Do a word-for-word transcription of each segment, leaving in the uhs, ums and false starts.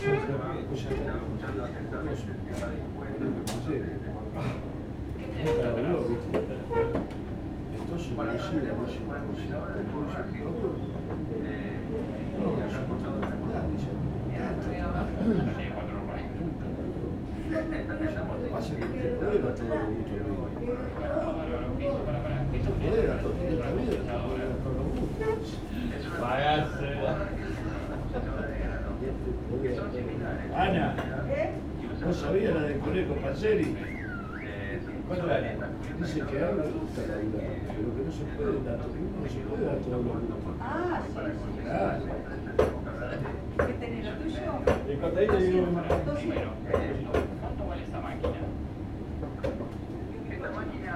Ana, ¿no sabía la del conejo Panseri? ¿Cuánto gana? Dice que a él le gusta la vida, pero que no se puede dar, no se puede dar todos los grupos. Ah, sí. Claro. ¿Qué tenés lo tuyo? El contadito digo, ¿cuánto vale esta máquina? Esta máquina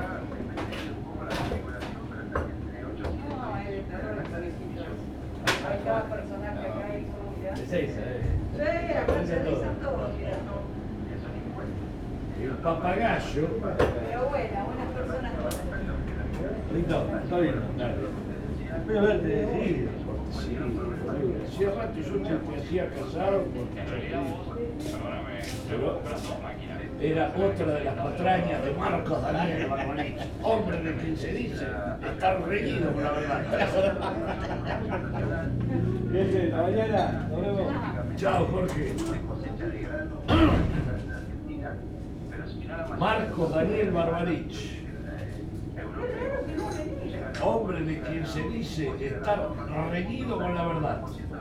No, es de terror los cabecitos. Hay cada personaje acá y como ya. de seis, ¿eh? Sí, acá se dicen todos, mira. El papagayo. Pero buena, buenas personas todas. Lindo, está bien, dale. Voy a verte, sí. Sí, hacía rato yo me hacía casado porque en realidad vos, perdóname, pero compras dos máquinas. era otra de las patrañas de Marcos Daniel Barbarich, hombre de quien se dice estar reñido con la verdad. Bien, hasta mañana, nos vemos. Chao, Jorge. Marcos Daniel Barbarich, hombre de quien se dice estar reñido con la verdad.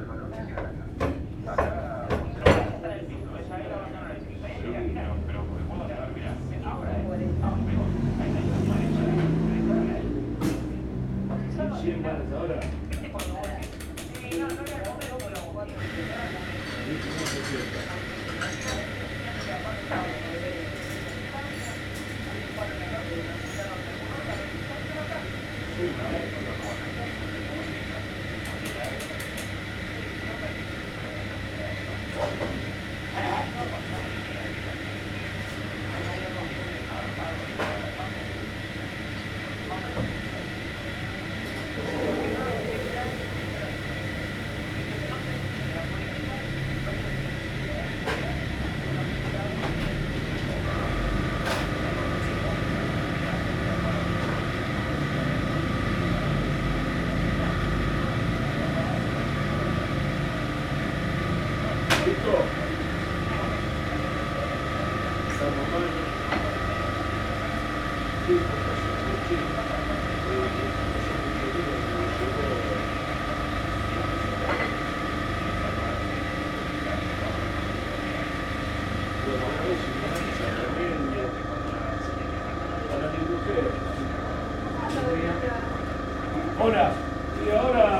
cien bares ahora. Ahora, y ahora